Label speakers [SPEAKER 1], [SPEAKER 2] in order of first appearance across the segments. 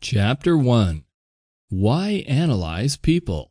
[SPEAKER 1] Chapter 1. Why Analyze People?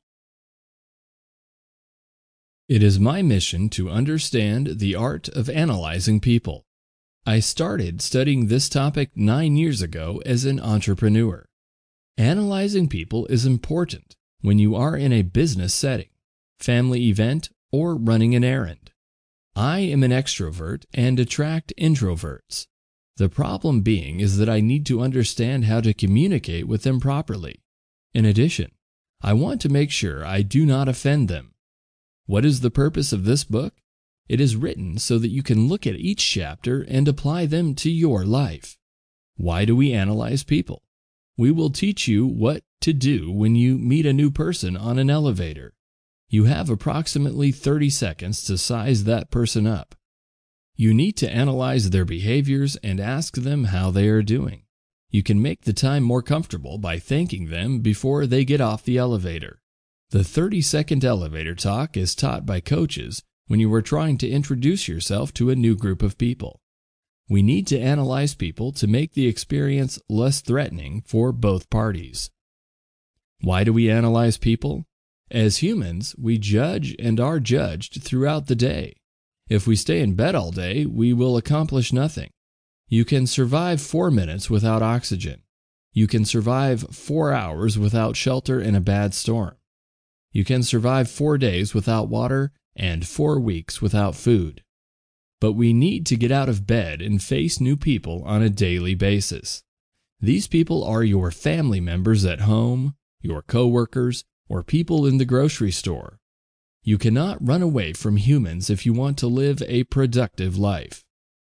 [SPEAKER 1] It is my mission to understand the art of analyzing people. I started studying this topic 9 years ago as an entrepreneur. Analyzing people is important when you are in a business setting, family event, or running an errand. I am an extrovert and attract introverts. The problem being is that I need to understand how to communicate with them properly. In addition, I want to make sure I do not offend them. What is the purpose of this book? It is written so that you can look at each chapter and apply them to your life. Why do we analyze people? We will teach you what to do when you meet a new person on an elevator. You have approximately 30 seconds to size that person up. You need to analyze their behaviors and ask them how they are doing. You can make the time more comfortable by thanking them before they get off the elevator. The 30-second elevator talk is taught by coaches when you are trying to introduce yourself to a new group of people. We need to analyze people to make the experience less threatening for both parties. Why do we analyze people? As humans, we judge and are judged throughout the day. If we stay in bed all day, we will accomplish nothing. You can survive 4 minutes without oxygen. You can survive 4 hours without shelter in a bad storm. You can survive 4 days without water and 4 weeks without food. But we need to get out of bed and face new people on a daily basis. These people are your family members at home, your coworkers, or people in the grocery store. You cannot run away from humans if you want to live a productive life.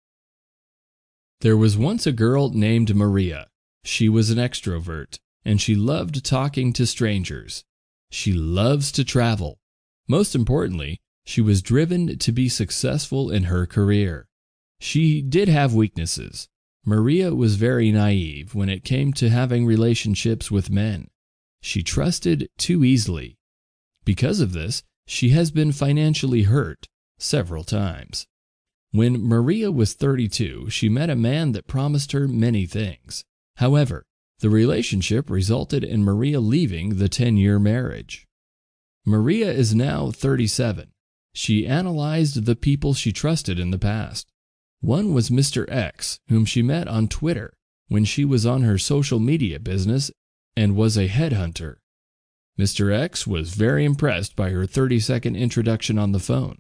[SPEAKER 1] There was once a girl named Maria. She was an extrovert, and she loved talking to strangers. She loves to travel. Most importantly, she was driven to be successful in her career. She did have weaknesses. Maria was very naive when it came to having relationships with men. She trusted too easily. Because of this, she has been financially hurt several times. When Maria was 32, she met a man that promised her many things. However, the relationship resulted in Maria leaving the 10-year marriage. Maria is now 37. She analyzed the people she trusted in the past. One was Mr. X, whom she met on Twitter when she was on her social media business and was a headhunter. Mr. X was very impressed by her 30-second introduction on the phone.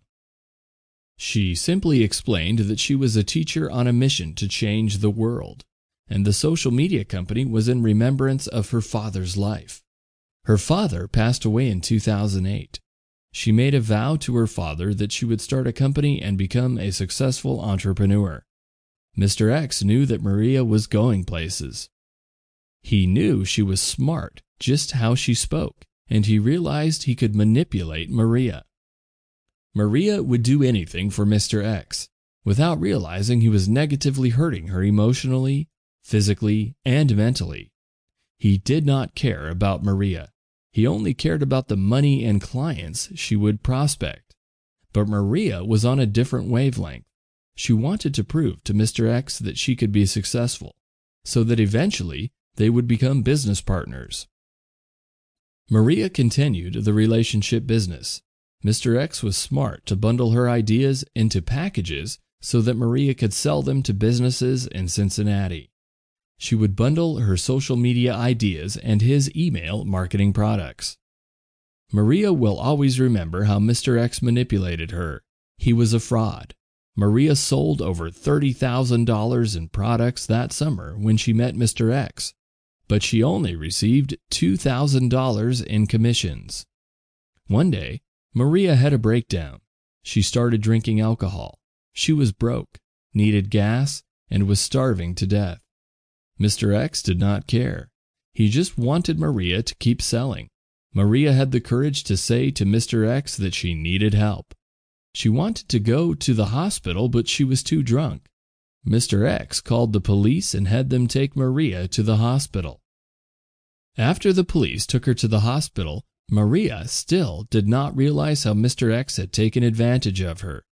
[SPEAKER 1] She simply explained that she was a teacher on a mission to change the world, and the social media company was in remembrance of her father's life. Her father passed away in 2008. She made a vow to her father that she would start a company and become a successful entrepreneur. Mr. X knew that Maria was going places. He knew she was smart, just how she spoke, and he realized he could manipulate Maria. Maria would do anything for Mr. X, without realizing he was negatively hurting her emotionally, physically, and mentally. He did not care about Maria. He only cared about the money and clients she would prospect. But Maria was on a different wavelength. She wanted to prove to Mr. X that she could be successful, so that eventually they would become business partners. Maria continued the relationship business. Mr. X was smart to bundle her ideas into packages so that Maria could sell them to businesses in Cincinnati. She would bundle her social media ideas and his email marketing products. Maria will always remember how Mr. X manipulated her. He was a fraud. Maria sold over $30,000 in products that summer when she met Mr. X, but she only received $2,000 in commissions. One day, Maria had a breakdown. She started drinking alcohol. She was broke, needed gas, and was starving to death. Mr. X did not care. He just wanted Maria to keep selling. Maria had the courage to say to Mr. X that she needed help. She wanted to go to the hospital, but she was too drunk. Mr. X called the police and had them take Maria to the hospital. After the police took her to the hospital, Maria still did not realize how Mr. X had taken advantage of her.